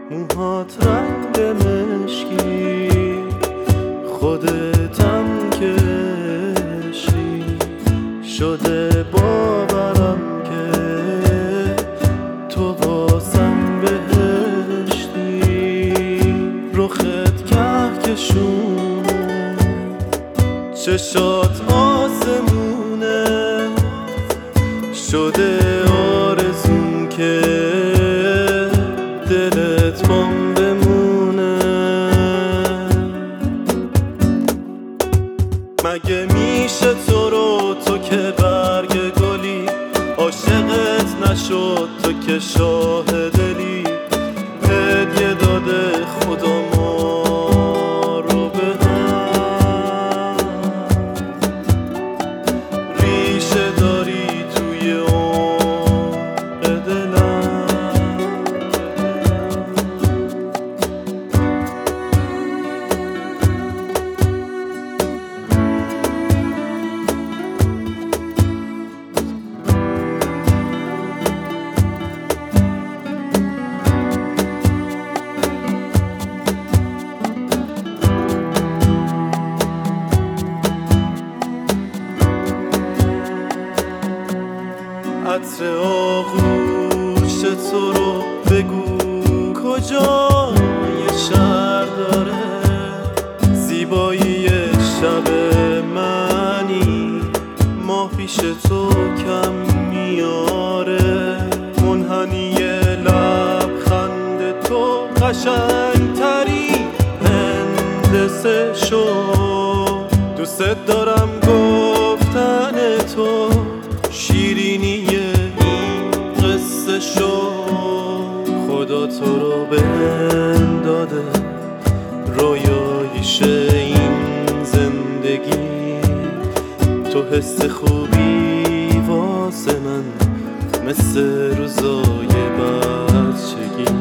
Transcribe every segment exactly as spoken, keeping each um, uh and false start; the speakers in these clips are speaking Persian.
موهات رنگ مشکی، خودتم که عشقی شده باورم که تو واسم بهشتی. رخت کهکشونه، چشات آسمونه، شده آرزون که دلت بام بمونه. مگه میشه تو رو تو که برگ گلی، عاشقت نشد تو که شاه دلی. هدیه داده خدا ما رو به هم، ریشه داری توی عمق دلم. عطر آغوش تو رو بگو کجای شهر داره. زیبایی شب منی، ماه پیش تو کم میاره. منحنی لبخند تو قشنگتری هندسه شو. دوست دارم گفتن تو، شیرینی این قصه شو. خدا تو رو بهم داده، رویاییشه این زندگی. تو حس خوبی واسه من مثل روزای بچگی.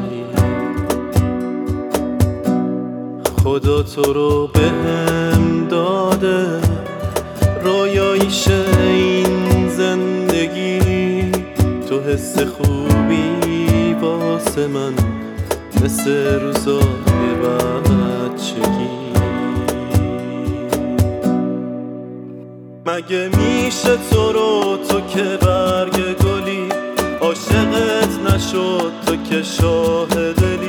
خدا تو رو بهم داده، رویاییشه این زندگی. تو حس خوبی واسه من مثل روزای بچگی. مگه میشه تو رو تو که برگ گلی، عاشقت نشد تو که شاه دلی.